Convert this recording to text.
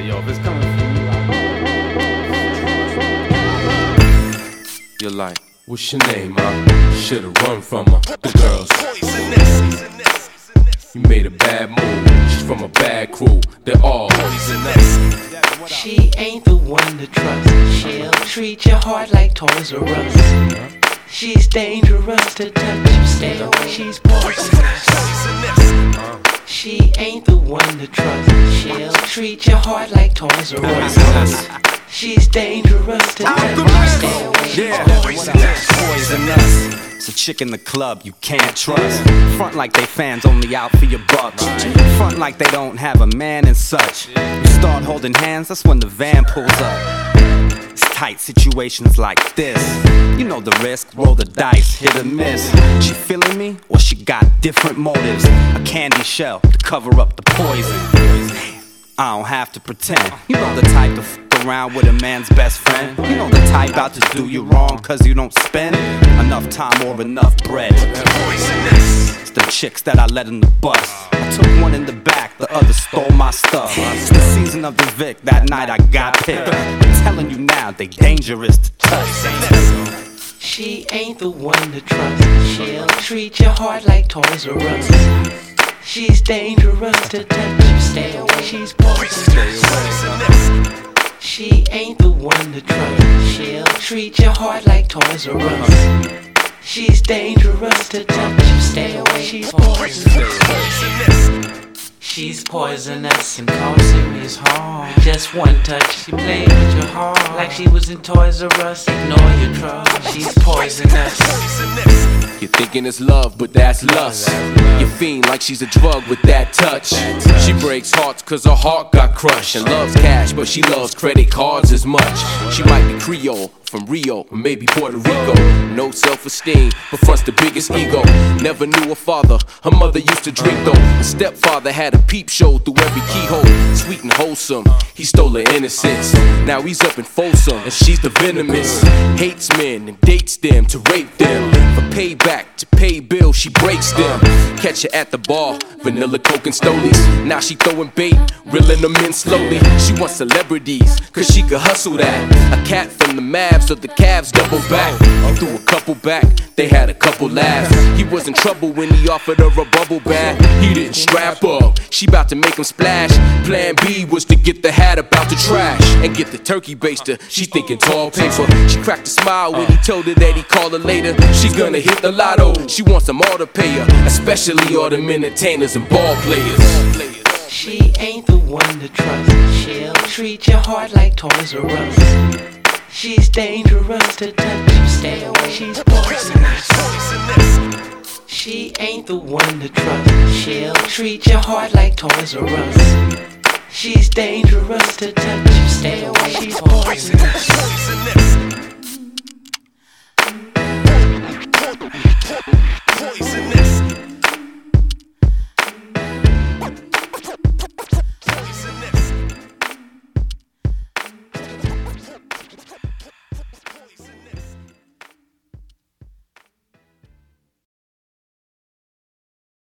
yo, if it's coming from you, you're like, what's your name, huh? Should've run from her. The girl's poisonous. You made a bad move. She's from a bad crew. They're all poisonous. She ain't the one to trust. She'll treat your heart like Toys R Us. She's dangerous to touch. Stay away. She's poisonous. She ain't the one to trust. She'll treat your heart like Toys R Us. She's dangerous to touch. Stay away. She's Poisonous. It's a chick in the club you can't trust. Front like they fans only out for your bucks. Front like they don't have a man and such. You start holding hands, that's when the van pulls up. It's tight situations like this. You know the risk, roll the dice, hit or miss. She feeling me, or she got different motives. A candy shell to cover up the poison. I don't have to pretend. You know the type to fuck around with a man's best friend. You know the type out to do you wrong cause you don't spend enough time or enough bread. It's the chicks that I let in the bus. I took one in the back, the other stole my stuff. It's the season of the Vic, that night I got picked. I'm telling you now, they dangerous to touch. She ain't the one to trust. She'll treat your heart like Toys R Us. She's dangerous to touch. Stay away. She's poisonous. She ain't the one to trust. She'll treat your heart like Toys R Us. She's dangerous to touch. Stay away. She's poisonous. She's poisonous and cause serious harm. Just one touch, she played with your heart like she was in Toys R Us. Ignore your trust. She's poisonous. You're thinking it's love, but that's lust. You fiend like she's a drug with that touch. She breaks hearts cause her heart got crushed. And loves cash, but she loves credit cards as much. She might be Creole, from Rio, or maybe Puerto Rico. No self-esteem, but fronts the biggest ego. Never knew a father, her mother used to drink though. Her stepfather had a peep show through every keyhole. Sweet and wholesome, he stole her innocence. Now he's up in Folsom, and she's the venomous. Hates men and dates them to rape them. For payback, to pay bills, she breaks them. Catch her at the bar, vanilla coke and stolies. Now she throwing bait, reeling them in slowly. She wants celebrities, cause she could hustle that. A cat from the Mavs of the Cavs double back. He threw a couple back, they had a couple laughs. He was in trouble when he offered her a bubble bath. He didn't strap up, she bout to make him splash. Plan B was to get the hat about the trash and get the turkey baster. She thinking tall paper. She cracked a smile when he told her that he'd call her later. She's gonna hit the lotto, she wants them all to pay her, especially all them entertainers and ball players. She ain't the one to trust. She'll treat your heart like Toys R Us. She's dangerous to touch. Stay away. She's poisonous. She ain't the one to trust. She'll treat your heart like Toys R Us. She's dangerous to touch. Stay away. She's poisonous.